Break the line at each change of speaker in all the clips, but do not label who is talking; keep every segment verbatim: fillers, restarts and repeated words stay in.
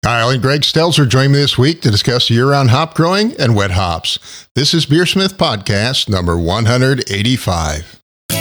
Kyle and Greg Stelzer join me this week to discuss year-round hop growing and wet hops. This is Beersmith Podcast number one eighty-five.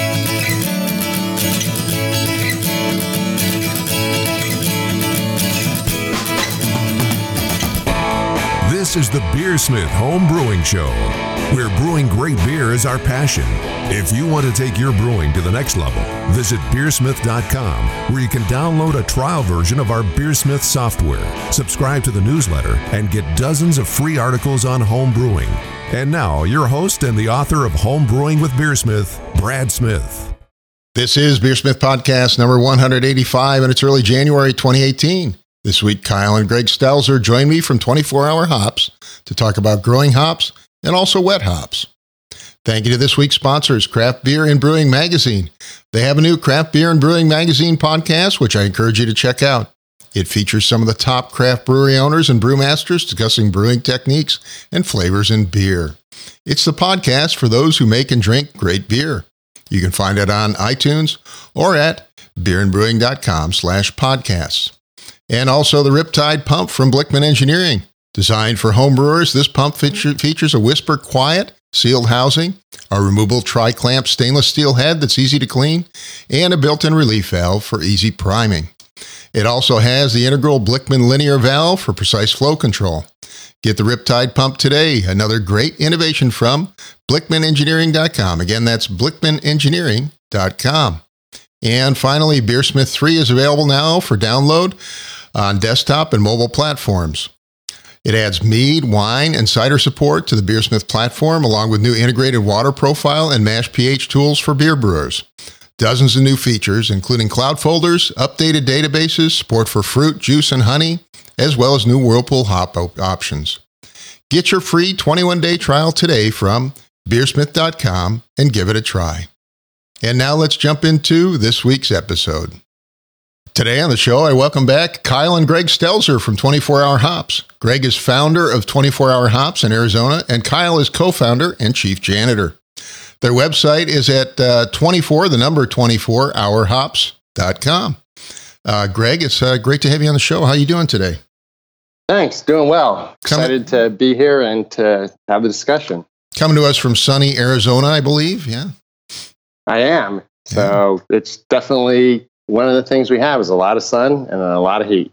This is the Beersmith Home Brewing Show, where brewing great beer is our passion. If you want to take your brewing to the next level, visit beersmith dot com, where you can download a trial version of our Beersmith software, subscribe to the newsletter, and get dozens of free articles on home brewing. And now, your host and the author of Home Brewing with Beersmith, Brad Smith.
This is Beersmith Podcast number one eighty-five, and it's early January twenty eighteen. This week, Kyle and Greg Stelzer join me from twenty-four hour Hops to talk about growing hops and also wet hops. Thank you to this week's sponsors, Craft Beer and Brewing Magazine. They have a new Craft Beer and Brewing Magazine podcast, which I encourage you to check out. It features some of the top craft brewery owners and brewmasters discussing brewing techniques and flavors in beer. It's the podcast for those who make and drink great beer. You can find it on iTunes or at beerandbrewing.com slash podcasts. And also the Riptide Pump from Blickman Engineering. Designed for home brewers, this pump feature, features a whisper quiet, sealed housing, a removable tri-clamp stainless steel head that's easy to clean, and a built-in relief valve for easy priming. It also has the integral Blickman linear valve for precise flow control. Get the Riptide Pump today, another great innovation from blickman engineering dot com. Again, that's blickman engineering dot com. And finally, Beersmith three is available now for download on desktop and mobile platforms. It adds mead, wine, and cider support to the Beersmith platform, along with new integrated water profile and mash pH tools for beer brewers. Dozens of new features, including cloud folders, updated databases, support for fruit, juice, and honey, as well as new Whirlpool hop op- options. Get your free twenty-one day trial today from beersmith dot com and give it a try. And now let's jump into this week's episode. Today on the show, I welcome back Kyle and Greg Stelzer from twenty-four hour Hops. Greg is founder of twenty-four hour Hops in Arizona, and Kyle is co-founder and chief janitor. Their website is at uh, twenty-four, the number twenty-four hour hops dot com. Uh, Greg, it's uh, great to have you on the show. How are you doing today?
Thanks, doing well.
Coming,
Excited to be here and to have the discussion.
Coming to us from sunny Arizona, I believe, yeah?
I am. So yeah. It's definitely one of the things we have is a lot of sun and a lot of heat.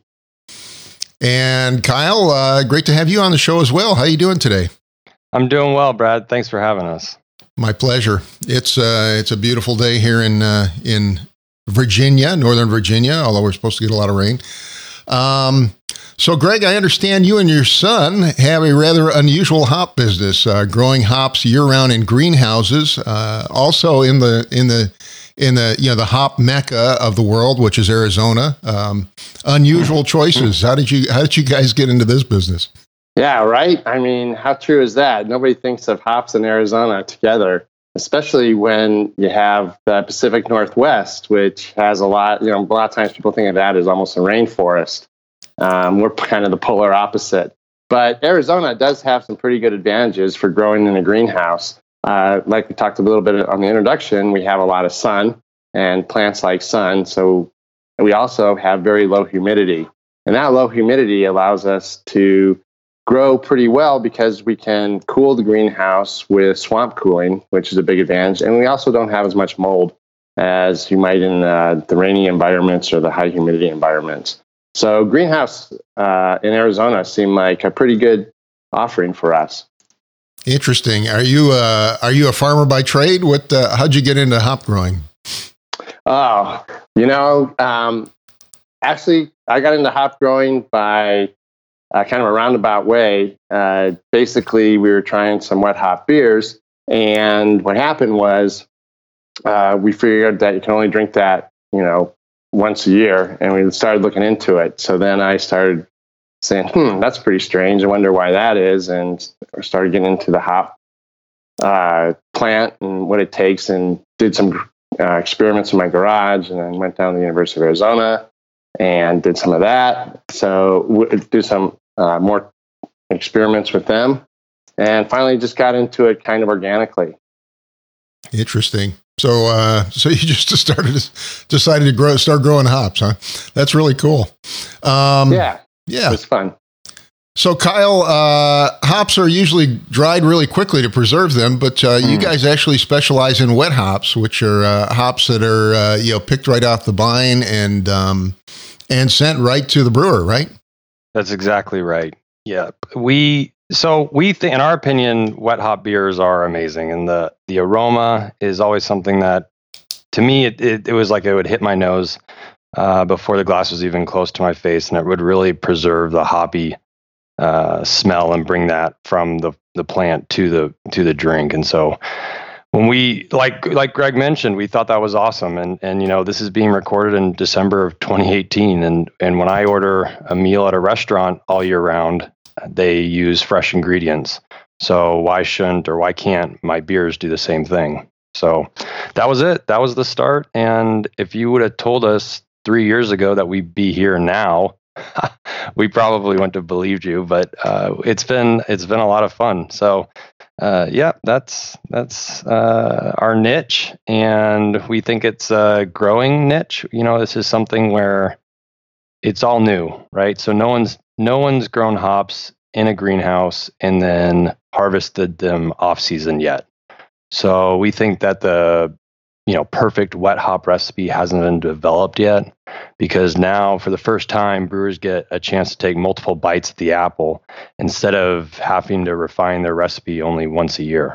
And Kyle, uh, great to have you on the show as well. How are you doing today?
I'm doing well, Brad. Thanks for having us.
My pleasure. It's uh, it's a beautiful day here in uh, in Virginia, Northern Virginia, although we're supposed to get a lot of rain. Um, so, Greg, I understand you and your son have a rather unusual hop business, uh, growing hops year-round in greenhouses, uh, also in the in the in the you know the hop mecca of the world, which is Arizona. Um, unusual choices. How did you how did you guys get into this business?
Yeah, right. I mean, how true is that? Nobody thinks of hops in Arizona together, especially when you have the Pacific Northwest, which has a lot. You know, a lot of times people think of that as almost a rainforest. Um, we're kind of the polar opposite. But Arizona does have some pretty good advantages for growing in a greenhouse. Uh, like we talked a little bit on the introduction, we have a lot of sun and plants like sun. So we also have very low humidity. And that low humidity allows us to grow pretty well because we can cool the greenhouse with swamp cooling, which is a big advantage. And we also don't have as much mold as you might in uh, the rainy environments or the high humidity environments. So greenhouse uh, in Arizona seemed like a pretty good offering for us.
Interesting. Are you uh, are you a farmer by trade? What? Uh, how'd you get into hop growing?
Oh, you know, um, actually, I got into hop growing by uh, kind of a roundabout way. Uh, basically, we were trying some wet hop beers, and what happened was uh, we figured that you can only drink that, you know, once a year, and we started looking into it. So then I started saying, hmm, that's pretty strange. I wonder why that is, and started getting into the hop uh, plant and what it takes, and did some uh, experiments in my garage, and then went down to the University of Arizona and did some of that. So w- do some uh, more experiments with them, and finally just got into it kind of organically.
Interesting. So, uh, so you just started, decided to grow, start growing hops, huh? That's really cool. Um,
yeah.
Yeah.
It was fun.
So, Kyle, uh, hops are usually dried really quickly to preserve them, but uh, mm. you guys actually specialize in wet hops, which are uh, hops that are uh, you know picked right off the vine and um, and sent right to the brewer, right?
That's exactly right. Yeah, we so we think, in our opinion, wet hop beers are amazing, and the the aroma is always something that, to me, it it, it was like it would hit my nose uh, before the glass was even close to my face, and it would really preserve the hoppy Uh, smell and bring that from the, the plant to the to the drink. And so when we like like Greg mentioned, we thought that was awesome. And and you know, this is being recorded in December of twenty eighteen. And and when I order a meal at a restaurant all year round, they use fresh ingredients. So why shouldn't or why can't my beers do the same thing? So that was it. That was the start. And if you would have told us three years ago that we'd be here now, we probably wouldn't have believed you, but uh, it's been it's been a lot of fun. So, uh, yeah, that's that's uh, our niche, and we think it's a growing niche. You know, this is something where it's all new, right? So no one's no one's grown hops in a greenhouse and then harvested them off season yet. So we think that the you know perfect wet hop recipe hasn't been developed yet, because now for the first time brewers get a chance to take multiple bites at the apple instead of having to refine their recipe only once a year.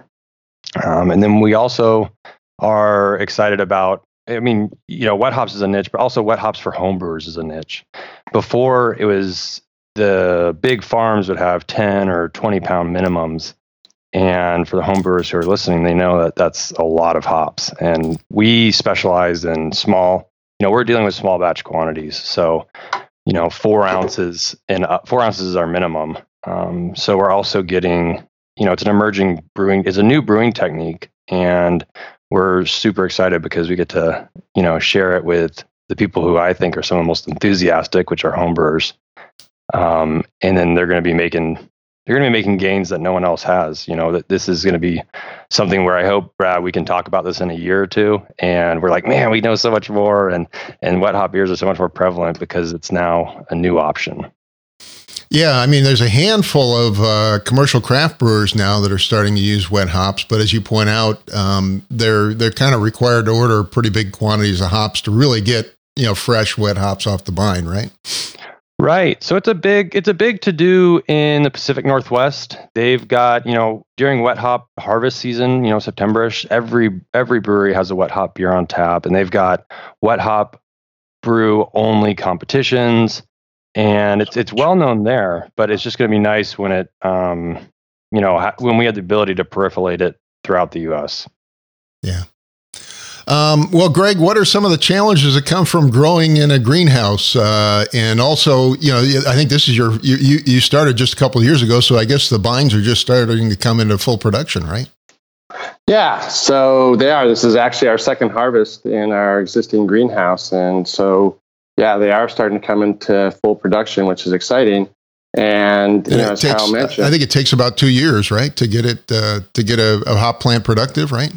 Um, and then we also are excited about, I mean, you know, wet hops is a niche, but also wet hops for home brewers is a niche. Before, it was the big farms would have ten or twenty pound minimums. And for the home brewers who are listening, they know that that's a lot of hops. And we specialize in small, you know, we're dealing with small batch quantities. So, you know, four ounces and uh, four ounces is our minimum. Um, so we're also getting, you know, it's an emerging brewing, it's a new brewing technique. And we're super excited because we get to, you know, share it with the people who I think are some of the most enthusiastic, which are home brewers. Um, and then they're going to be making You're going to be making gains that no one else has. You know, that this is going to be something where I hope, Brad, we can talk about this in a year or two. And we're like, man, we know so much more. And, and wet hop beers are so much more prevalent because it's now a new option.
Yeah. I mean, there's a handful of uh, commercial craft brewers now that are starting to use wet hops. But as you point out, um, they're, they're kind of required to order pretty big quantities of hops to really get, you know, fresh wet hops off the vine, right?
Right. So it's a big, it's a big to do in the Pacific Northwest. They've got, you know, during wet hop harvest season, you know, September-ish, every, every brewery has a wet hop beer on tap, and they've got wet hop brew only competitions, and it's, it's well known there, but it's just going to be nice when it, um, you know, ha- when we have the ability to proliferate it throughout the U S.
Yeah. Um, well, Greg, what are some of the challenges that come from growing in a greenhouse? Uh, and also, you know, I think this is your, you, you, you started just a couple of years ago, so I guess the vines are just starting to come into full production, right?
Yeah, so they are. This is actually our second harvest in our existing greenhouse. And so, yeah, they are starting to come into full production, which is exciting. And, you
and
know, as
takes,
Kyle mentioned,
I think it takes about two years, right, to get it, uh, to get a, a hop plant productive, right?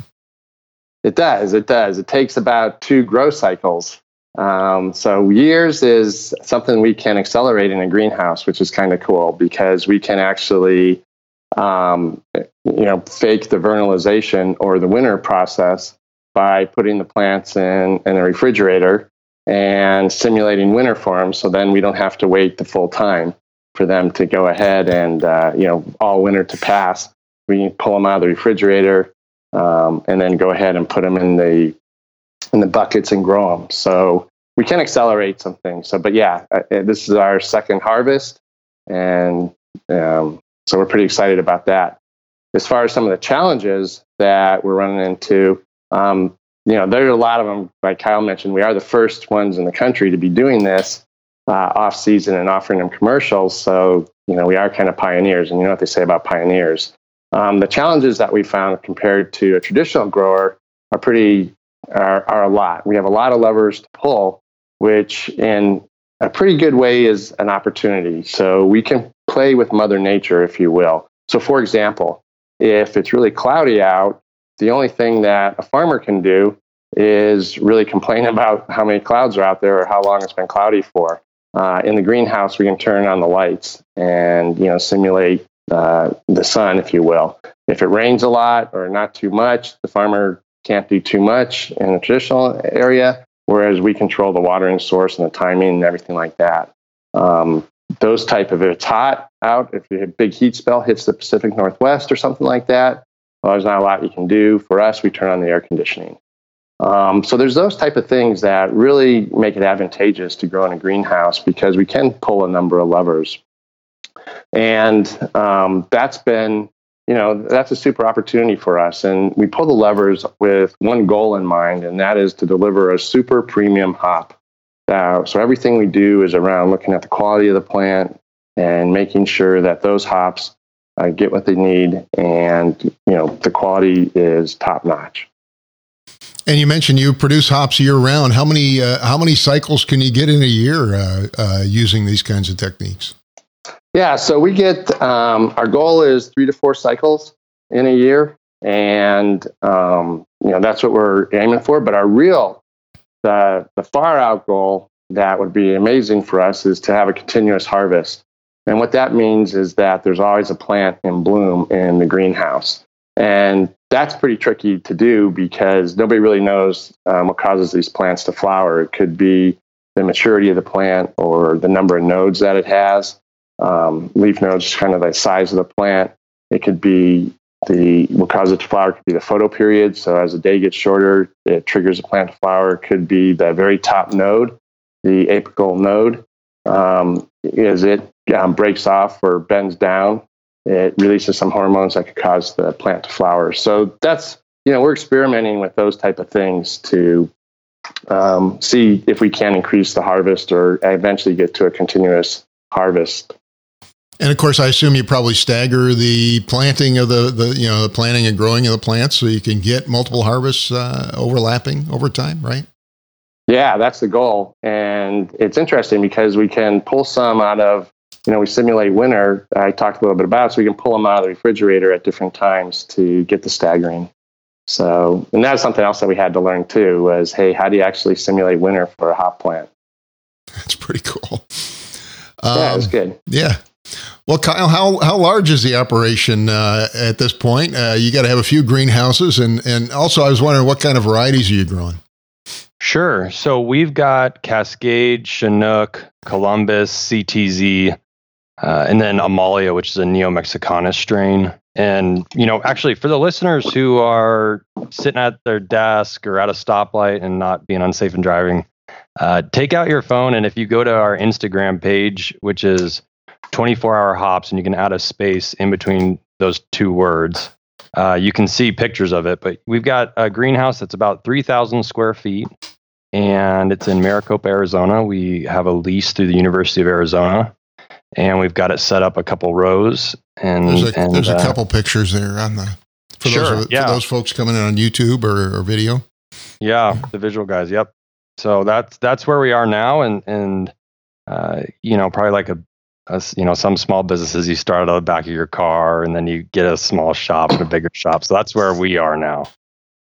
It does. It does. It takes about two grow cycles. Um, so years is something we can accelerate in a greenhouse, which is kind of cool because we can actually, um, you know, fake the vernalization or the winter process by putting the plants in, in a refrigerator and simulating winter for them. So then we don't have to wait the full time for them to go ahead and, uh, you know, all winter to pass. We can pull them out of the refrigerator. Um, and then go ahead and put them in the in the buckets and grow them. So we can accelerate some things. So, but yeah, uh, this is our second harvest, and um, so we're pretty excited about that. As far as some of the challenges that we're running into, um, you know, there are a lot of them. Like Kyle mentioned, we are the first ones in the country to be doing this uh, off season and offering them commercials. So, you know, we are kind of pioneers, and you know what they say about pioneers. Um, the challenges that we found compared to a traditional grower are pretty are, are a lot. We have a lot of levers to pull, which in a pretty good way is an opportunity. So we can play with Mother Nature, if you will. So for example, if it's really cloudy out, the only thing that a farmer can do is really complain about how many clouds are out there or how long it's been cloudy for. uh, in the greenhouse, we can turn on the lights and, you know, simulate uh, the sun, if you will. If it rains a lot or not too much, the farmer can't do too much in the traditional area, whereas we control the watering source and the timing and everything like that. Um, those type of, if it's hot out, if you have a big heat spell hits the Pacific Northwest or something like that, well, there's not a lot you can do. For us, we turn on the air conditioning. Um, so there's those type of things that really make it advantageous to grow in a greenhouse because we can pull a number of levers. And um, that's been, you know, that's a super opportunity for us. And we pull the levers with one goal in mind, and that is to deliver a super premium hop. Uh, so everything we do is around looking at the quality of the plant and making sure that those hops uh, get what they need, and, you know, the quality is top notch.
And you mentioned you produce hops year round. How many uh, how many cycles can you get in a year uh, uh, using these kinds of techniques?
Yeah, so we get um, our goal is three to four cycles in a year, and um, you know that's what we're aiming for. But our real the the far out goal that would be amazing for us is to have a continuous harvest. And what that means is that there's always a plant in bloom in the greenhouse, and that's pretty tricky to do because nobody really knows um, what causes these plants to flower. It could be the maturity of the plant or the number of nodes that it has. Um, leaf nodes, kind of the size of the plant. It could be the, what causes it to flower could be the photoperiod. So as the day gets shorter, it triggers the plant to flower. It could be the very top node, the apical node. Um, as it um, breaks off or bends down, it releases some hormones that could cause the plant to flower. So that's, you know, we're experimenting with those type of things to um, see if we can increase the harvest or eventually get to a continuous harvest.
And of course, I assume you probably stagger the planting of the, the you know, the planting and growing of the plants so you can get multiple harvests uh, overlapping over time, right?
Yeah, that's the goal. And it's interesting because we can pull some out of, you know, we simulate winter. I talked a little bit about, so we can pull them out of the refrigerator at different times to get the staggering. So, and that's something else that we had to learn too was, hey, how do you actually simulate winter for a hop plant?
That's pretty cool.
Um, yeah, it was good.
Yeah. Well, Kyle, how how large is the operation uh, at this point? Uh, you got to have a few greenhouses, and and also I was wondering what kind of varieties are you growing?
Sure. So we've got Cascade, Chinook, Columbus, C T Z, uh, and then Amalia, which is a Neo-Mexicanus strain. And, you know, actually for the listeners who are sitting at their desk or at a stoplight and not being unsafe in driving, uh, take out your phone. And if you go to our Instagram page, which is twenty-four hour hops, and you can add a space in between those two words, uh, you can see pictures of it. But we've got a greenhouse that's about three thousand square feet, and it's in Maricopa, Arizona. We have a lease through the University of Arizona, and we've got it set up a couple rows. And
there's a,
and,
there's a
uh,
couple pictures there on the for
sure,
those
yeah.
for those folks coming in on YouTube or, or video.
Yeah, the visual guys. Yep. So that's that's where we are now, and and uh, you know, probably like a, a you know some small businesses, you start out of the back of your car, and then you get a small shop and a bigger shop. So that's where we are now.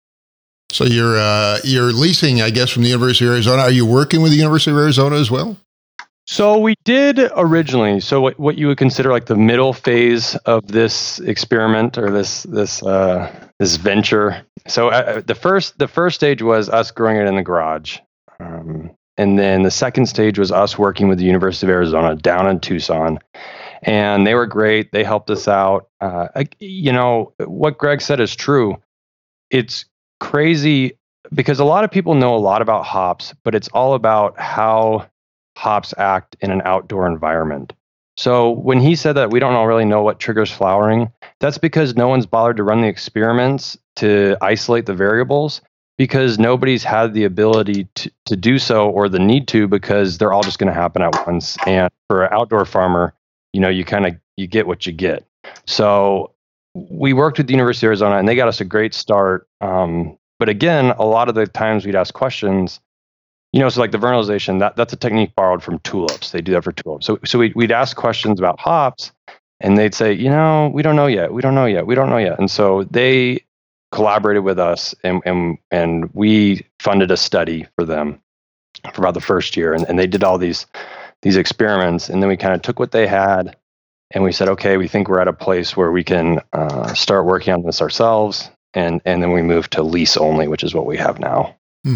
So you're uh, you're leasing, I guess, from the University of Arizona. Are you working with the University of Arizona as well?
So we did originally. So what, what you would consider like the middle phase of this experiment or this this uh, this venture. So uh, the first the first stage was us growing it in the garage, um, and then the second stage was us working with the University of Arizona down in Tucson, and they were great. They helped us out. Uh, I, you know what Greg said is true. It's crazy because a lot of people know a lot about hops, but it's all about how hops act in an outdoor environment. So when he said that we don't really know what triggers flowering, that's because no one's bothered to run the experiments to isolate the variables, because nobody's had the ability to, to do so or the need to, because they're all just going to happen at once. And for an outdoor farmer, you know, you kind of, you get what you get. So we worked with the University of Arizona, and they got us a great start. Um, but again, a lot of the times we'd ask questions. You know, so like the vernalization, that, that's a technique borrowed from tulips. They do that for tulips. So so we, we'd ask questions about hops, and they'd say, you know, we don't know yet. We don't know yet. We don't know yet. And so they collaborated with us, and and, and we funded a study for them for about the first year. And, and they did all these these experiments, and then we kind of took what they had, and we said, okay, we think we're at a place where we can uh, start working on this ourselves, and and then we moved to lease only, which is what we have now.
Hmm.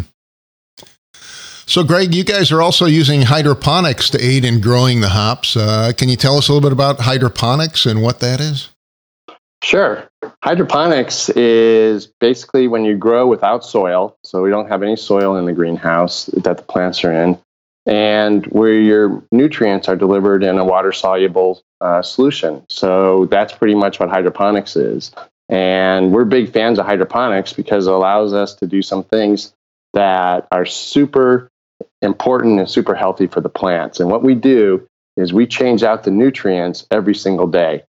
So, Greg, you guys are also using hydroponics to aid in growing the hops. Uh, can you tell us a little bit about hydroponics and what that is?
Sure. Hydroponics is basically when you grow without soil. So we don't have any soil in the greenhouse that the plants are in, and where your nutrients are delivered in a water-soluble uh, solution. So that's pretty much what hydroponics is. And we're big fans of hydroponics because it allows us to do some things that are super important and super healthy for the plants. And what we do is we change out the nutrients every single day.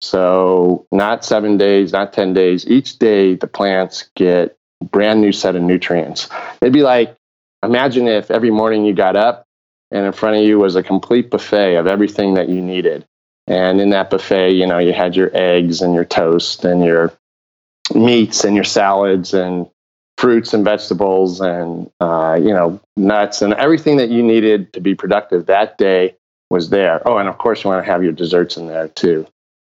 So not seven days, not ten days. Each day, the plants get a brand new set of nutrients. It'd be like, imagine if every morning you got up and in front of you was a complete buffet of everything that you needed. And in that buffet, you know, you had your eggs and your toast and your meats and your salads and fruits and vegetables and, uh, you know, nuts and everything that you needed to be productive that day was there. Oh, and of course, you want to have your desserts in there too.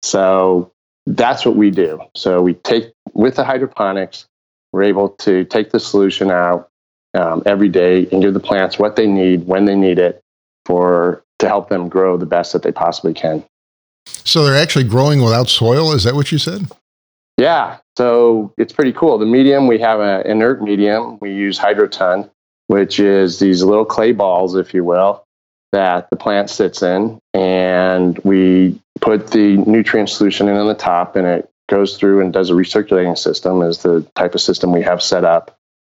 So that's what we do. So we take, with the hydroponics, we're able to take the solution out um, every day and give the plants what they need, when they need it, for to help them grow the best that they possibly can.
So they're actually growing without soil? Is that what you said?
Yeah. So it's pretty cool. The medium, we have an inert medium. We use Hydroton, which is these little clay balls, if you will, that the plant sits in, and we put the nutrient solution in on the top, and it goes through and does a recirculating system, is the type of system we have set up.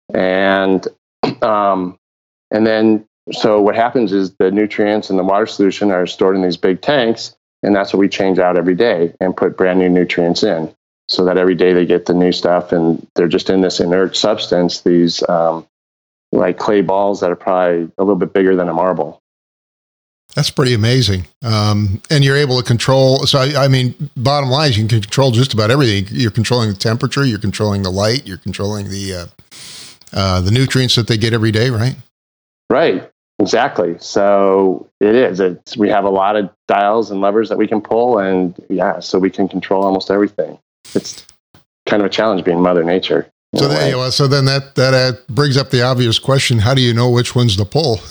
And um, and then, so what happens is the nutrients in the water solution are stored in these big tanks, and that's what we change out every day and put brand new nutrients in, so that every day they get the new stuff, and they're just in this inert substance, these um, like clay balls that are probably a little bit bigger than a marble.
That's pretty amazing. Um, and you're able to control. So, I, I mean, bottom line is you can control just about everything. You're controlling the temperature, you're controlling the light, you're controlling the, uh, uh, the nutrients that they get every day, right?
Right. Exactly. So it is. It's, we have a lot of dials and levers that we can pull, and yeah, so we can control almost everything. It's kind of a challenge being Mother Nature.
So then, you know, so then that, that uh, brings up the obvious question: how do you know which one's to pull?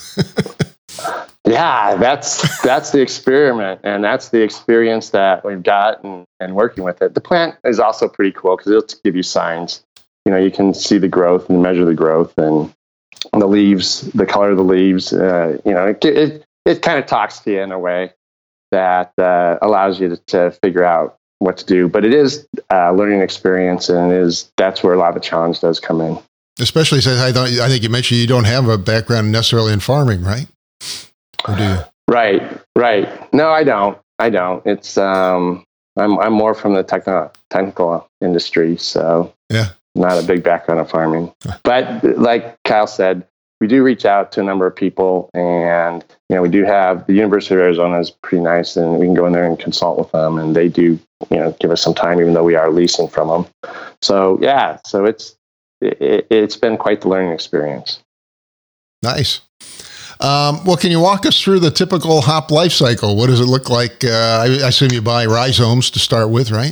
Yeah, that's that's the experiment, and that's the experience that we've got and, and working with it. The plant is also pretty cool because it'll give you signs. You know, you can see the growth and measure the growth, and the leaves, the color of the leaves. Uh, you know, it it, it kind of talks to you in a way that uh, allows you to, to figure out what to do. But it is a learning experience, and it is that's where a lot of the challenge does come in. Especially
since I thought I think you mentioned you don't have a background necessarily in farming, right? Or do you? Right, right. No, I don't. I don't. It's um, I'm I'm more from the techno technical industry, so
yeah,
not a big background of farming. But like Kyle said, we do reach out to a number of people, and you know, we do have the University of Arizona is pretty nice, and we can go in there and consult with them, and they do, you know, give us some time, even though we are leasing from them. So yeah, so it's it, it's been quite the learning experience. Nice. Um, well, can you walk us through the typical hop life cycle? What does it look like? Uh, I, I assume you buy rhizomes to start with, right?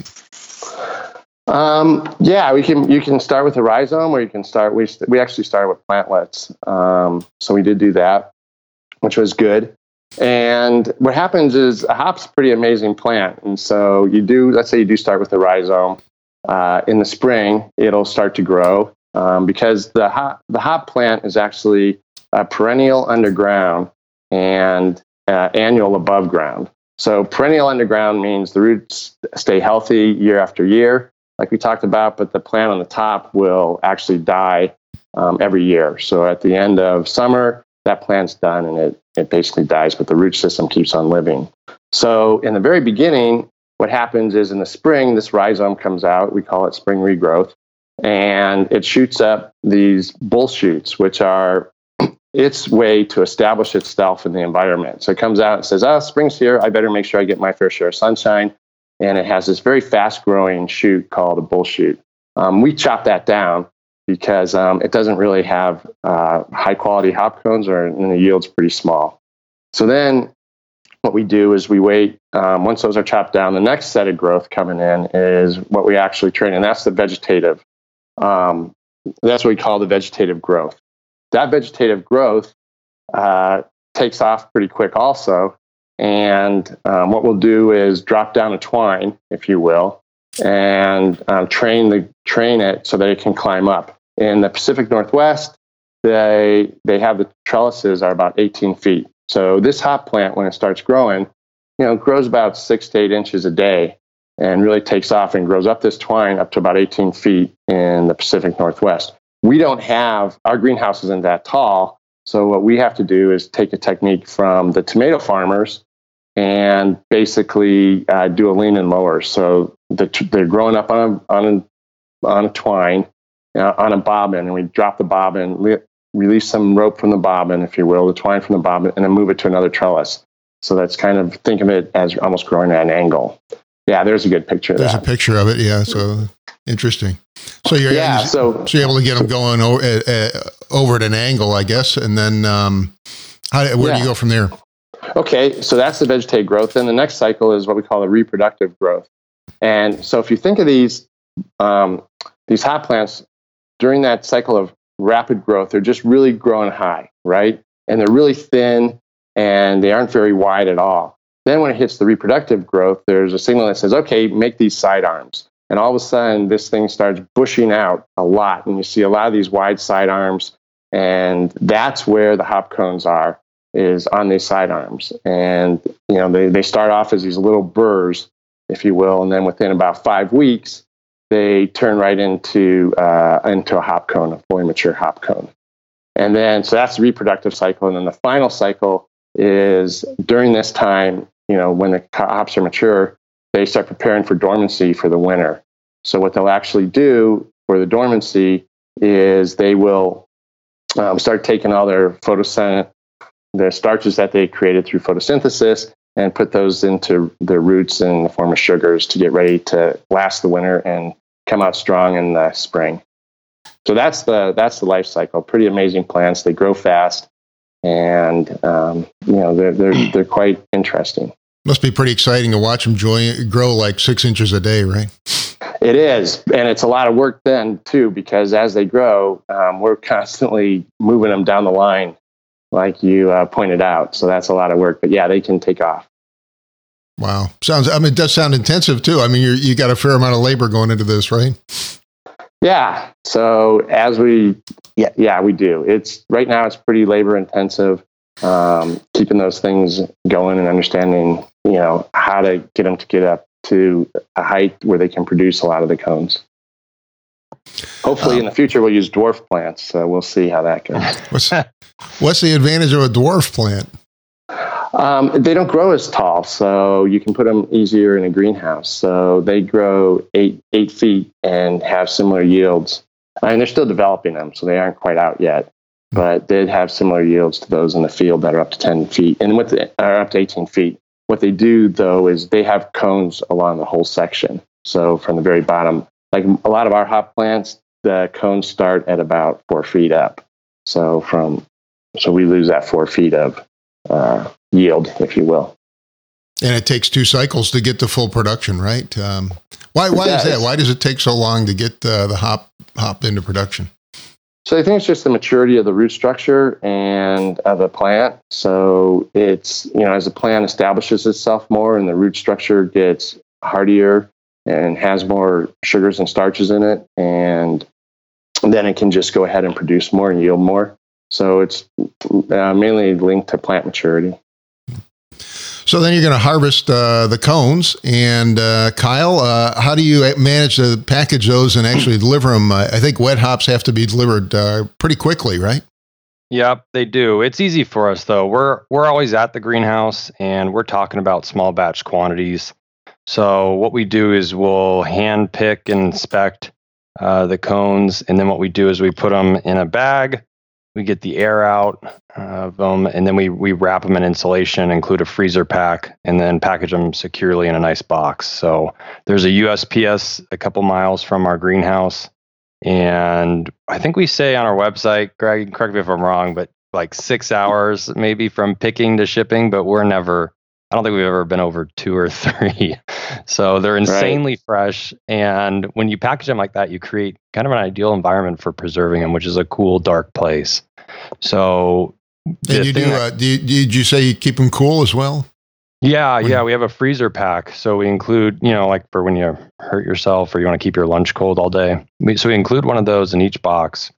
Um, yeah, we can. You can start with a rhizome, or you can start. We we actually started with plantlets, um, so we did do that, which was good. And what happens is a hop's a pretty amazing plant, and so you do. Let's say you do start with a rhizome. Uh, in the spring, it'll start to grow um, because the hop the hop plant is actually a perennial underground and uh, annual above ground. So perennial underground means the roots stay healthy year after year, like we talked about, but the plant on the top will actually die um, every year. So at the end of summer, that plant's done and it, it basically dies, but the root system keeps on living. So in the very beginning, what happens is in the spring, this rhizome comes out. We call it spring regrowth. And it shoots up these bull shoots, which are its way to establish itself in the environment. So it comes out and says, oh, spring's here. I better make sure I get my fair share of sunshine. And it has this very fast-growing shoot called a bull shoot. Um, we chop that down because um, it doesn't really have uh, high-quality hop cones, or and the yield's pretty small.
So then what we do is we wait. Um, once those are chopped down, the next set of growth coming in is what we actually train, and that's the vegetative. Um, that's what we call the vegetative growth. That vegetative growth uh, takes off pretty quick also. And um, what we'll do is drop down a twine, if you will, and um, train the train it so that it can climb up. In the Pacific Northwest, they they have the trellises are about eighteen feet. So this hop plant, when it starts growing, you know, grows about six to eight inches a day, and really takes off and grows up this twine up to about eighteen feet in the Pacific Northwest. We don't have, our greenhouse isn't that tall, so what we have to do is take a technique from the tomato farmers and basically uh, do a lean and lower. So the, they're growing up on a, on a, on a twine, uh, on a bobbin, and we drop the bobbin, le- release some rope from the bobbin, if you will, the twine from the bobbin, and then move it to another trellis. So that's kind of, think of it as almost growing at an angle. Yeah, there's a good picture of
there's
that.
There's a picture of it, yeah, so interesting. So you're,
yeah,
so, so you're able to get them going over, uh, uh, over at an angle, I guess, and then um, how, where yeah. do you go from there?
Okay, so that's the vegetative growth. Then the next cycle is what we call the reproductive growth. And so if you think of these um, these hop plants, during that cycle of rapid growth, they're just really growing high, right? And they're really thin, and they aren't very wide at all. Then when it hits the reproductive growth, there's a signal that says, okay, make these side arms. And all of a sudden, this thing starts bushing out a lot. And you see a lot of these wide side arms. And that's where the hop cones are, is on these side arms. And, you know, they, they start off as these little burrs, if you will. And then within about five weeks, they turn right into, uh, into a hop cone, a fully mature hop cone. And then, so that's the reproductive cycle. And then the final cycle is during this time, you know, when the hops are mature, they start preparing for dormancy for the winter. So what they'll actually do for the dormancy is they will um, start taking all their photosynthesis, the starches that they created through photosynthesis, and put those into their roots in the form of sugars to get ready to last the winter and come out strong in the spring. So that's the that's the life cycle. Pretty amazing plants. They grow fast, and um, you know they're they're they're quite interesting.
Must be pretty exciting to watch them join, grow like six inches a day, right?
It is, and it's a lot of work then too, because as they grow, um, we're constantly moving them down the line, like you uh, pointed out. So that's a lot of work, but yeah, they can take off.
Wow, sounds. I mean, it does sound intensive too. I mean, you you got a fair amount of labor going into this, right?
Yeah. So as we, yeah, yeah, we do. It's right now. It's pretty labor intensive. Um, keeping those things going and understanding, you know, how to get them to get up to a height where they can produce a lot of the cones. Hopefully um, in the future we'll use dwarf plants. So we'll see how that goes.
What's, what's the advantage of a dwarf plant?
Um, they don't grow as tall, so you can put them easier in a greenhouse. So they grow eight, eight feet and have similar yields. I mean, they're still developing them, so they aren't quite out yet. But they'd have similar yields to those in the field that are up to ten feet and with the, are up to eighteen feet. What they do, though, is they have cones along the whole section. So from the very bottom, like a lot of our hop plants, the cones start at about four feet up. So from so we lose that four feet of uh, yield, if you will.
And it takes two cycles to get to full production, right? Um, why why is that? Why does it take so long to get uh, the hop hop into production?
So I think it's just the maturity of the root structure and of the plant. So it's, you know, as the plant establishes itself more and the root structure gets hardier and has more sugars and starches in it, and then it can just go ahead and produce more and yield more. So it's uh, mainly linked to plant maturity.
So then you're going to harvest uh, the cones. And uh, Kyle, uh, how do you manage to package those and actually deliver them? Uh, I think wet hops have to be delivered uh, pretty quickly, right?
Yep, they do. It's easy for us, though. We're we're always at the greenhouse, and we're talking about small batch quantities. So what we do is we'll hand pick and inspect uh, the cones, and then what we do is we put them in a bag. We get the air out of them, and then we, we wrap them in insulation, include a freezer pack, and then package them securely in a nice box. So there's a U S P S a couple miles from our greenhouse. And I think we say on our website, Greg, correct me if I'm wrong, but like six hours maybe from picking to shipping, but we're never, I don't think we've ever been over two or three. So they're insanely right. fresh. And when you package them like that, you create kind of an ideal environment for preserving them, which is a cool, dark place. So,
and you do, that, uh, do you, did you say you keep them cool as well?
Yeah, yeah, we have a freezer pack. So we include, you know, like for when you hurt yourself or you want to keep your lunch cold all day. We, so we include one of those in each box.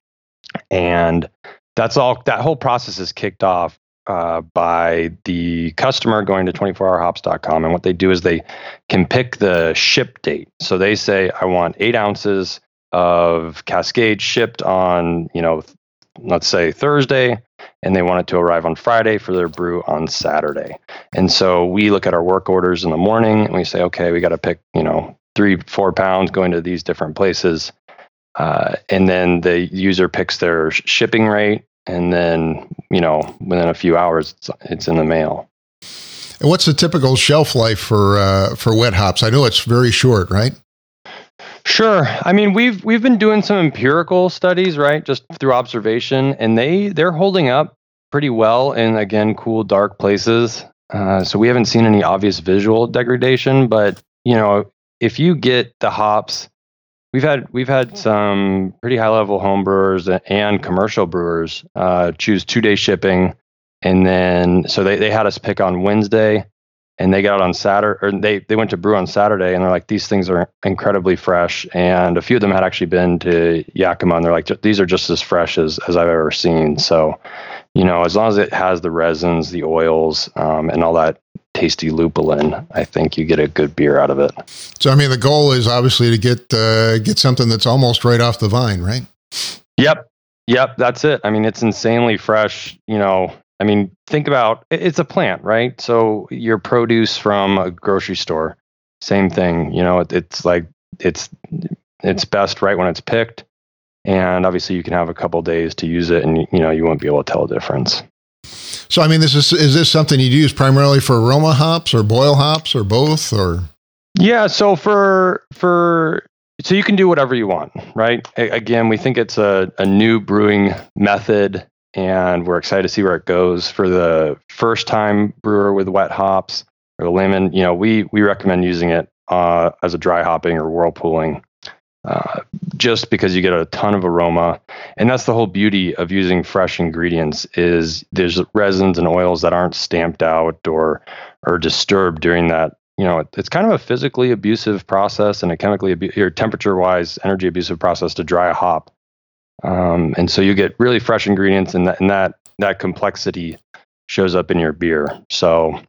And that's all, that whole process is kicked off uh, by the customer going to twenty-four hour hops dot com. And what they do is they can pick the ship date. So they say, I want eight ounces of Cascade shipped on, you know, let's say Thursday, and they want it to arrive on Friday for their brew on Saturday. And so we look at our work orders in the morning and we say, okay, we got to pick, you know, three, four pounds going to these different places. Uh, and then the user picks their sh- shipping rate. And then, you know, within a few hours, it's, it's in the mail.
And what's the typical shelf life for, uh, for wet hops? I know it's very short, right?
Sure. I mean, we've we've been doing some empirical studies, right, just through observation, and they they're holding up pretty well in, again, cool, dark places. Uh, so we haven't seen any obvious visual degradation, but you know, if you get the hops, we've had we've had some pretty high level home brewers and commercial brewers uh, choose two day shipping, and then so they they had us pick on Wednesday. And they got out on Saturday, or they, they went to brew on Saturday, and they're like, these things are incredibly fresh. And a few of them had actually been to Yakima, and they're like, these are just as fresh as, as I've ever seen. So, you know, as long as it has the resins, the oils, um, and all that tasty lupulin, I think you get a good beer out of it.
So, I mean, the goal is obviously to get uh, get something that's almost right off the vine, right?
Yep. Yep. That's it. I mean, it's insanely fresh, you know. I mean, think about, it's a plant, right? So your produce from a grocery store, same thing, you know, it, it's like, it's, it's best right when it's picked. And obviously you can have a couple days to use it and, you know, you won't be able to tell a difference.
So, I mean, this is, is this something you'd use primarily for aroma hops or boil hops or both or?
Yeah. So for, for, so you can do whatever you want, right? A- again, we think it's a, a new brewing method. And we're excited to see where it goes. For the first time brewer with wet hops or the lemon, you know, we we recommend using it uh, as a dry hopping or whirlpooling, uh, just because you get a ton of aroma. And that's the whole beauty of using fresh ingredients is there's resins and oils that aren't stamped out or or disturbed during that. You know, it, it's kind of a physically abusive process and a chemically abu- or temperature-wise energy abusive process to dry a hop. Um, and so you get really fresh ingredients, and that, and that that complexity shows up in your beer. So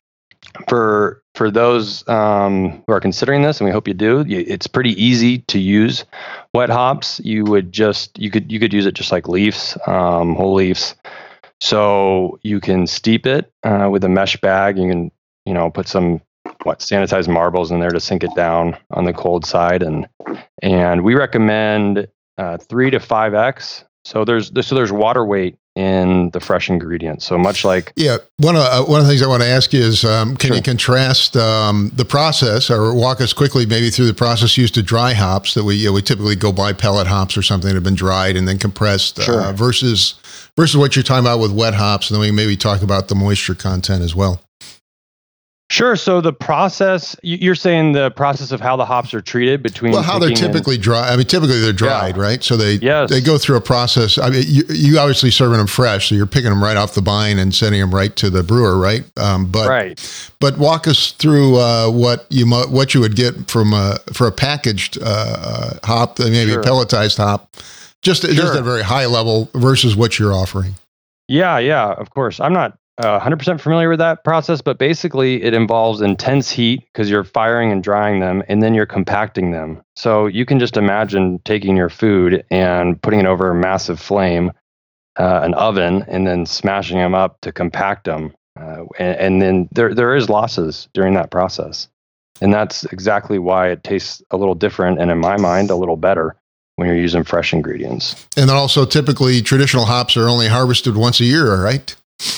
for for those um, who are considering this, and we hope you do, you, it's pretty easy to use wet hops. You would just you could you could use it just like leaves, um, whole leaves. So you can steep it uh, with a mesh bag. You can you know put some what sanitized marbles in there to sink it down on the cold side, and and we recommend. Uh, three to five X. So there's so there's water weight in the fresh ingredients. So much like
yeah, one of uh, one of the things I want to ask you is, um, can
sure.
you contrast um, the process, or walk us quickly maybe through the process used to dry hops that we you know, we typically go buy pellet hops or something that have been dried and then compressed,
sure.
uh, versus versus what you're talking about with wet hops, and then we maybe talk about the moisture content as well.
Sure. So the process, you're saying the process of how the hops are treated between
well, how they're typically and, dry. I mean, typically they're dried, yeah. right? So they
yes.
they go through a process. I mean, you, you obviously serving them fresh, so you're picking them right off the vine and sending them right to the brewer, right? Um, but
right.
But walk us through uh, what you mu- what you would get from a, for a packaged uh, hop, maybe
sure.
a pelletized hop, just sure. just at a very high level versus what you're offering.
Yeah, yeah, of course. I'm not. Uh, one hundred percent familiar with that process, but basically it involves intense heat because you're firing and drying them, and then you're compacting them. So you can just imagine taking your food and putting it over a massive flame, uh, an oven, and then smashing them up to compact them. Uh, and, and then there there is losses during that process. And that's exactly why it tastes a little different, and in my mind, a little better when you're using fresh ingredients.
And then also typically traditional hops are only harvested once a year, right?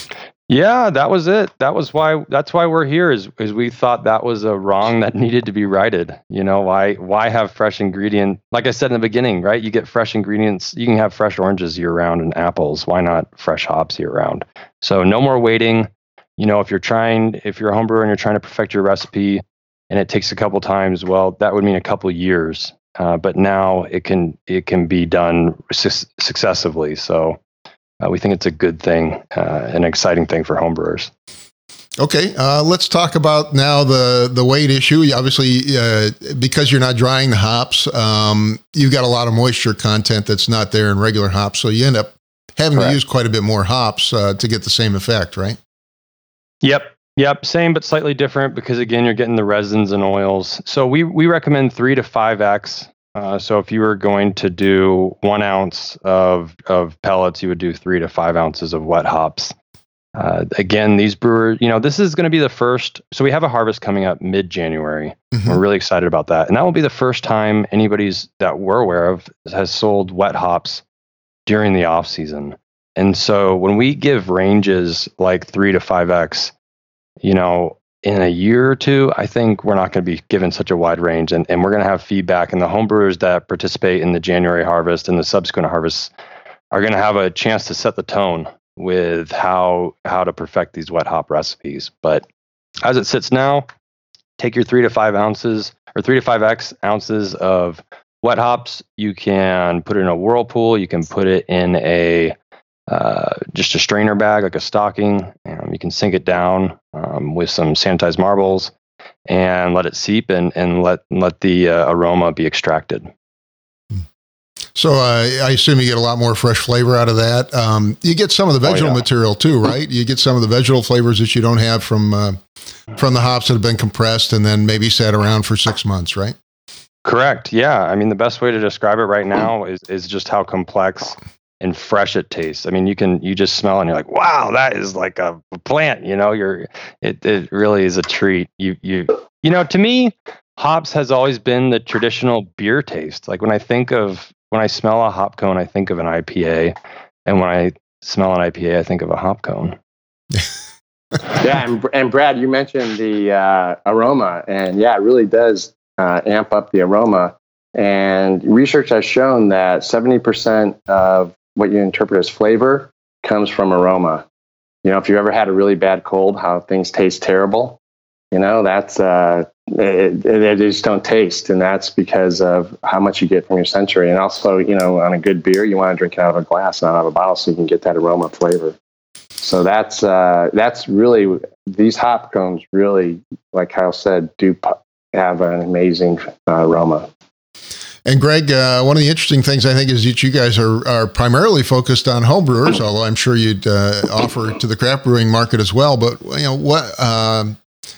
Yeah, that was it. That was why. That's why we're here. Is is we thought that was a wrong that needed to be righted. You know, why why have fresh ingredient? Like I said in the beginning, right? You get fresh ingredients. You can have fresh oranges year round and apples. Why not fresh hops year round? So no more waiting. You know, if you're trying, if you're a home brewer and you're trying to perfect your recipe, and it takes a couple times, well, that would mean a couple years. Uh, but now it can it can be done su- successively. So. Uh, we think it's a good thing, uh, an exciting thing for homebrewers.
Okay, uh, let's talk about now the the weight issue. Obviously, uh, because you're not drying the hops, um, you've got a lot of moisture content that's not there in regular hops, so you end up having Correct. to use quite a bit more hops uh, to get the same effect, right?
Yep, yep, same but slightly different because again, you're getting the resins and oils. So we we recommend three to five x. Uh, so if you were going to do one ounce of of pellets, you would do three to five ounces of wet hops. Uh, again, these brewers, you know, this is going to be the first. So we have a harvest coming up mid-January. Mm-hmm. We're really excited about that, and that will be the first time anybody's that we're aware of has sold wet hops during the off season. And so when we give ranges like three to five x, you know. In a year or two, I think we're not going to be given such a wide range, and, and we're going to have feedback. And the homebrewers that participate in the January harvest and the subsequent harvests are going to have a chance to set the tone with how how to perfect these wet hop recipes. But as it sits now, take your three to five ounces or three to five x ounces of wet hops. You can put it in a whirlpool. You can put it in a Uh, just a strainer bag, like a stocking. Um, you can sink it down um, with some sanitized marbles and let it seep and, and let let the uh, aroma be extracted.
So uh, I assume you get a lot more fresh flavor out of that. Um, you get some of the vegetal oh, yeah. material too, right? You get some of the vegetal flavors that you don't have from uh, from the hops that have been compressed and then maybe sat around for six months, right?
Correct. Yeah. I mean, the best way to describe it right now is is just how complex and fresh it tastes. I mean, you can you just smell it and you're like, wow, that is like a plant. You know, you're it it really is a treat. You you you know, to me, hops has always been the traditional beer taste. Like when I think of when I smell a hop cone, I think of an I P A, and when I smell an I P A, I think of a hop cone.
Yeah, and and Brad, you mentioned the uh, aroma, and yeah, it really does uh, amp up the aroma. And research has shown that seventy percent of what you interpret as flavor comes from aroma. You know, if you ever had a really bad cold, how things taste terrible, you know, that's, uh, it, it, they just don't taste. And that's because of how much you get from your sensory. And also, you know, on a good beer, you want to drink it out of a glass, not out of a bottle, so you can get that aroma flavor. So that's, uh, that's really, these hop cones really, like Kyle said, do have an amazing uh, aroma.
And Greg, uh, one of the interesting things I think is that you guys are, are primarily focused on homebrewers, although I'm sure you'd uh, offer to the craft brewing market as well. But you know what? Uh,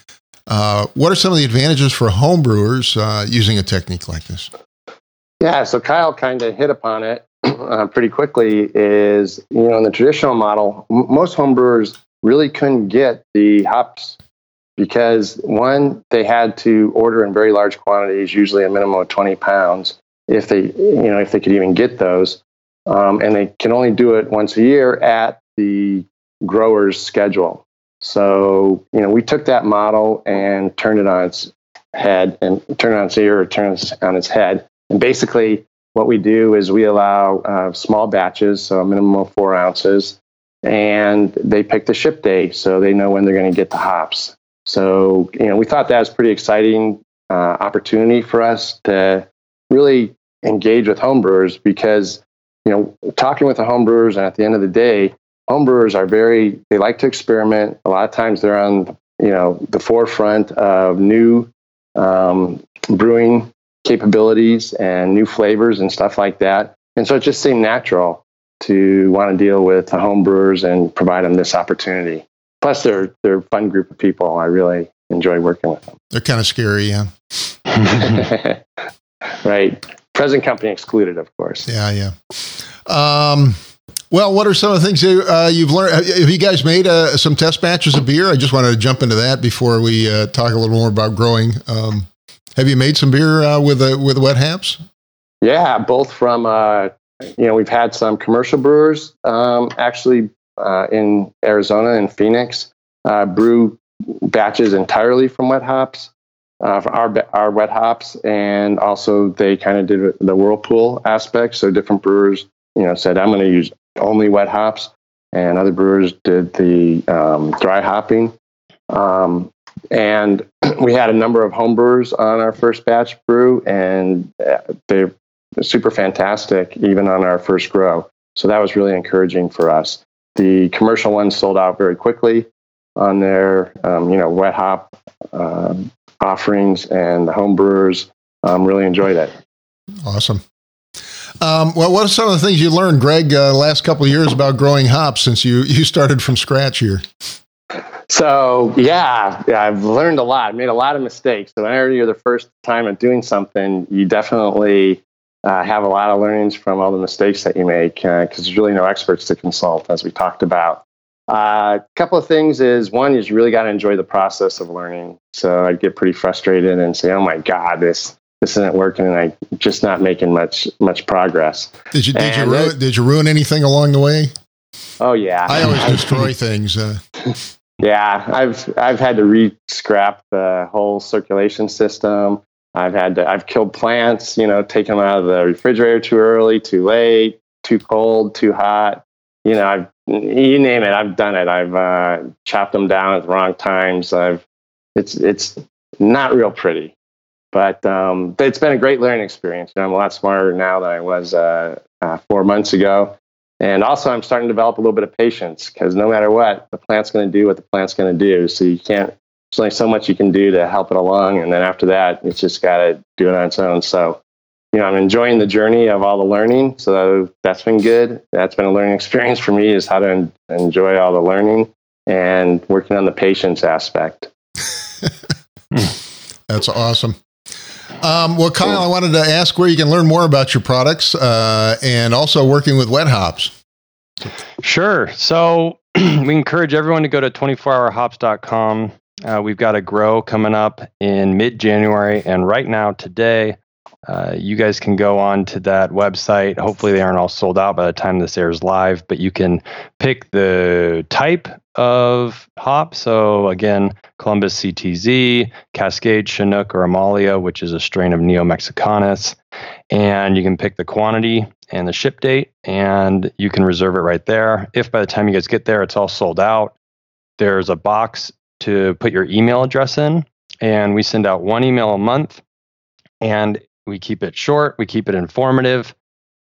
uh, what are some of the advantages for homebrewers uh, using a technique like this?
Yeah, so Kyle kind of hit upon it uh, pretty quickly. Is you know in the traditional model, m- most homebrewers really couldn't get the hops. Because one, they had to order in very large quantities, usually a minimum of twenty pounds, if they, you know, if they could even get those, um, and they can only do it once a year at the grower's schedule. So, you know, we took that model and turned it on its head, and turned it on its ear, or turned it on its head. And basically, what we do is we allow uh, small batches, so a minimum of four ounces, and they pick the ship day, so they know when they're going to get the hops. So, you know, we thought that was a pretty exciting uh, opportunity for us to really engage with homebrewers because, you know, talking with the homebrewers, and at the end of the day, homebrewers are very, they like to experiment. A lot of times they're on, you know, the forefront of new um, brewing capabilities and new flavors and stuff like that. And so it just seemed natural to want to deal with the homebrewers and provide them this opportunity. Plus, they're they're a fun group of people. I really enjoy working with them.
They're kind of scary, yeah.
Right. Present company excluded, of course.
Yeah, yeah. Um, well, what are some of the things you, uh, you've learned? Have you guys made uh, some test batches of beer? I just wanted to jump into that before we uh, talk a little more about growing. Um, have you made some beer uh, with uh, with wet hops?
Yeah, both from, uh, you know, we've had some commercial brewers um, actually uh, in Arizona in Phoenix uh, brew batches entirely from wet hops, uh, our our wet hops, and also they kind of did the whirlpool aspect. So different brewers, you know, said I'm going to use only wet hops, and other brewers did the um, dry hopping. Um, and we had a number of home brewers on our first batch brew, and they're super fantastic, even on our first grow. So that was really encouraging for us. The commercial ones sold out very quickly on their, um, you know, wet hop uh, offerings, and the home brewers um, really enjoyed it.
Awesome. Um, well, what are some of the things you learned, Greg, uh, the last couple of years about growing hops since you, you started from scratch here?
So, yeah, yeah, I've learned a lot. I made a lot of mistakes. So whenever you're the first time at doing something, you definitely uh, have a lot of learnings from all the mistakes that you make, because uh, there's really no experts to consult, as we talked about. A uh, couple of things is, one is you really got to enjoy the process of learning. So I'd get pretty frustrated and say, oh my God, this this isn't working, and I'm just not making much much progress. Did you
did you ruin, it, did you ruin anything along the way?
Oh yeah,
I always destroy things. Uh.
Yeah, I've I've had to re-scrap the whole circulation system. I've had to I've killed plants, you know, taken them out of the refrigerator too early, too late, too cold, too hot. You know, I've you name it, I've done it. I've uh, chopped them down at the wrong times. I've it's it's not real pretty, but um, but it's been a great learning experience. You know, I'm a lot smarter now than I was uh, uh, four months ago. And also, I'm starting to develop a little bit of patience, because no matter what, the plant's going to do what the plant's going to do. So you can't, there's only so much you can do to help it along. And then after that, it's just got to do it on its own. So, you know, I'm enjoying the journey of all the learning. So that's been good. That's been a learning experience for me, is how to en- enjoy all the learning and working on the patience aspect.
That's awesome. Um, well, Kyle, I wanted to ask where you can learn more about your products uh, and also working with wet hops.
Sure. So we encourage everyone to go to twenty-four hour hops dot com. Uh, we've got a grow coming up in mid-January, and right now, today, uh, you guys can go on to that website. Hopefully they aren't all sold out by the time this airs live, but you can pick the type of hop. So again, Columbus C T Z, Cascade, Chinook, or Amalia, which is a strain of Neo-Mexicanus. And you can pick the quantity and the ship date, and you can reserve it right there. If by the time you guys get there, it's all sold out, there's a box to put your email address in, and we send out one email a month, and we keep it short, we keep it informative,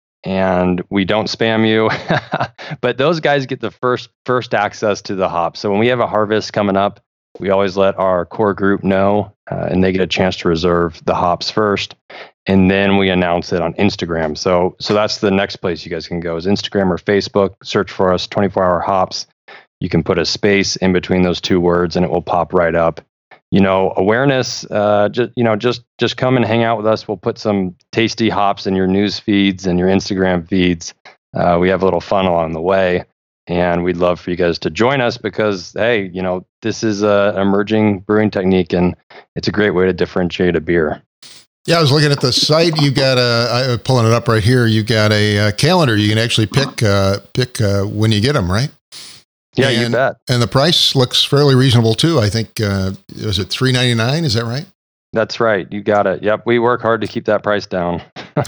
and we don't spam you. But those guys get the first first access to the hops. So when we have a harvest coming up, we always let our core group know, uh, and they get a chance to reserve the hops first. And then we announce it on Instagram. So so that's the next place you guys can go, is Instagram or Facebook. Search for us, twenty-four hour hops. You can put a space in between those two words, and it will pop right up. You know, awareness, uh, just, you know, just, just come and hang out with us. We'll put some tasty hops in your news feeds and your Instagram feeds. Uh, we have a little fun along the way, and we'd love for you guys to join us, because, hey, you know, this is a emerging brewing technique, and it's a great way to differentiate a beer.
Yeah, I was looking at the site. You got a, I'm pulling it up right here. You got a, a calendar. You can actually pick, uh, pick uh, when you get them, right?
Yeah,
and,
you bet.
And the price looks fairly reasonable too. I think, uh, was it three ninety-nine? Is that right?
That's right. You got it. Yep. We work hard to keep that price down.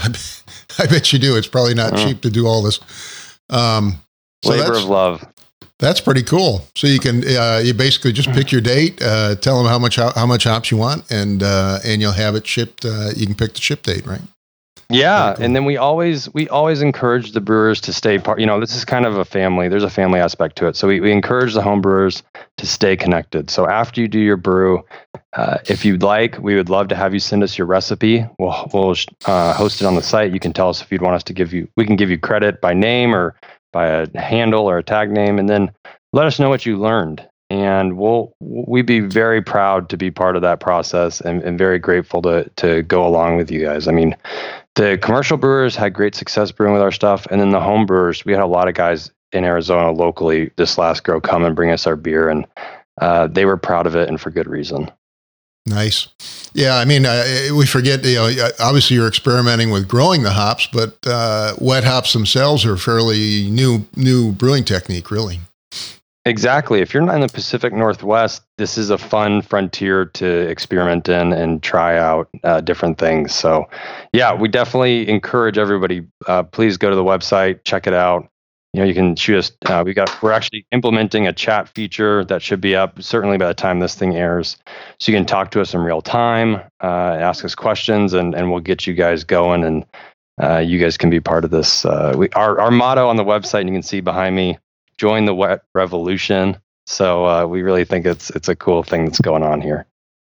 I bet you do. It's probably not mm. cheap to do all this. Um, so
Labor of love.
That's pretty cool. So you can, uh, you basically just pick your date, uh, tell them how much, how, how much hops you want, and, uh, and you'll have it shipped. Uh, you can pick the ship date, right?
Yeah, cool. And then we always we always encourage the brewers to stay part. You know, this is kind of a family. There's a family aspect to it. So we, we encourage the home brewers to stay connected. So after you do your brew, uh, if you'd like, we would love to have you send us your recipe. We'll we'll uh, host it on the site. You can tell us if you'd want us to give you. We can give you credit by name or by a handle or a tag name, and then let us know what you learned. And we'll we'd be very proud to be part of that process, and, and very grateful to to go along with you guys. I mean, the commercial brewers had great success brewing with our stuff, and then the home brewers, we had a lot of guys in Arizona locally this last grow come and bring us our beer, and uh, they were proud of it, and for good reason.
Nice. Yeah, I mean, uh, we forget, you know, obviously you're experimenting with growing the hops, but uh, wet hops themselves are fairly new new brewing technique, really.
Exactly. If you're not in the Pacific Northwest, this is a fun frontier to experiment in and try out uh, different things. So, yeah, we definitely encourage everybody. Uh, please go to the website, check it out. You know, you can shoot us. Uh, we got. We're actually implementing a chat feature that should be up certainly by the time this thing airs, so you can talk to us in real time, uh, ask us questions, and and we'll get you guys going, and uh, you guys can be part of this. Uh, we our our motto on the website, and you can see behind me. Join the wet revolution. So uh, we really think it's it's a cool thing that's going on here.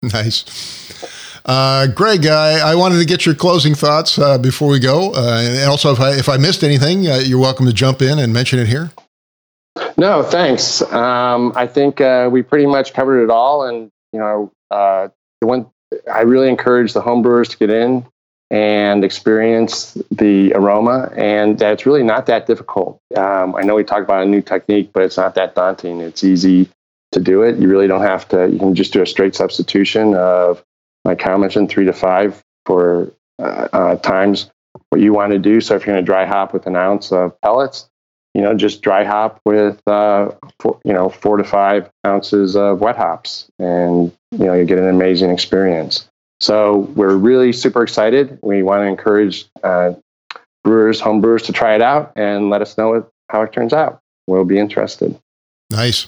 Nice. Uh, Greg, I, I wanted to get your closing thoughts uh, before we go. Uh, and also, if I if I missed anything, uh, you're welcome to jump in and mention it here.
No, thanks. Um, I think uh, we pretty much covered it all. And, you know, uh, the one I really encourage the homebrewers to get in and experience the aroma, and that it's really not that difficult. Um, I know we talked about a new technique, but it's not that daunting. It's easy to do it. You really don't have to, you can just do a straight substitution of, like Kyle mentioned, three to five for uh, uh, times what you want to do. So if you're going to dry hop with an ounce of pellets, you know, just dry hop with, uh, four, you know, four to five ounces of wet hops, and, you know, you get an amazing experience. So we're really super excited. We want to encourage uh, brewers, home brewers to try it out and let us know what, how it turns out. We'll be interested.
Nice.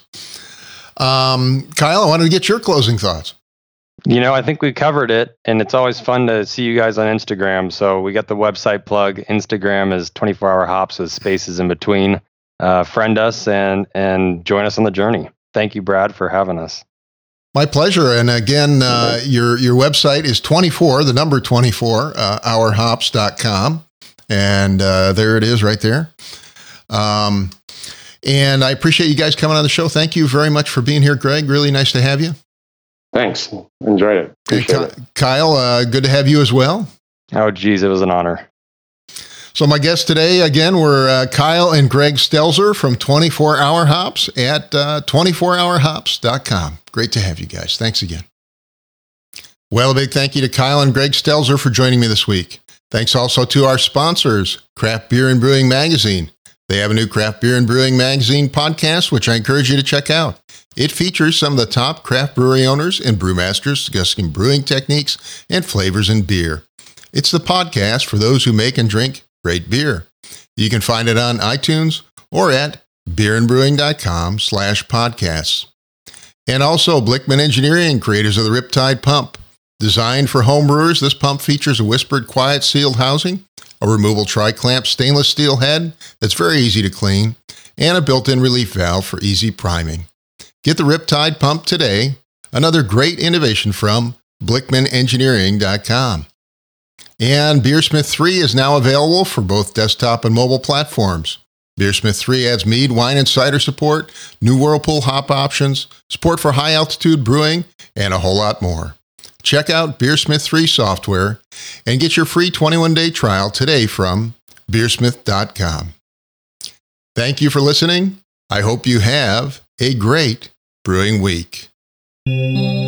Um, Kyle, I wanted to get your closing thoughts.
You know, I think we covered it, and it's always fun to see you guys on Instagram. So we got the website plug. Instagram is twenty-four hour hops with spaces in between. Uh, friend us and and join us on the journey. Thank you, Brad, for having us.
My pleasure. And again, uh, your your website is twenty-four, the number twenty-four, uh, hour hops dot com. And uh, there it is right there. Um, and I appreciate you guys coming on the show. Thank you very much for being here, Greg. Really nice to have you.
Thanks. Enjoyed it. Appreciate
and Ky- it. Kyle, uh, good to have you as well.
Oh, geez, it was an honor.
So my guests today, again, were uh, Kyle and Greg Stelzer from twenty-four hour hops at uh, twenty-four hour hops dot com. Great to have you guys. Thanks again. Well, a big thank you to Kyle and Greg Stelzer for joining me this week. Thanks also to our sponsors, Craft Beer and Brewing Magazine. They have a new Craft Beer and Brewing Magazine podcast, which I encourage you to check out. It features some of the top craft brewery owners and brewmasters discussing brewing techniques and flavors in beer. It's the podcast for those who make and drink great beer. You can find it on iTunes or at beerandbrewing.com slash podcasts. And also Blickman Engineering, creators of the Riptide Pump. Designed for home brewers, this pump features a whispered, quiet sealed housing, a removable tri-clamp stainless steel head that's very easy to clean, and a built-in relief valve for easy priming. Get the Riptide Pump today. Another great innovation from blickman engineering dot com. And Beersmith three is now available for both desktop and mobile platforms. Beersmith three adds mead, wine, and cider support, new Whirlpool hop options, support for high-altitude brewing, and a whole lot more. Check out Beersmith three software and get your free twenty-one day trial today from beersmith dot com. Thank you for listening. I hope you have a great brewing week.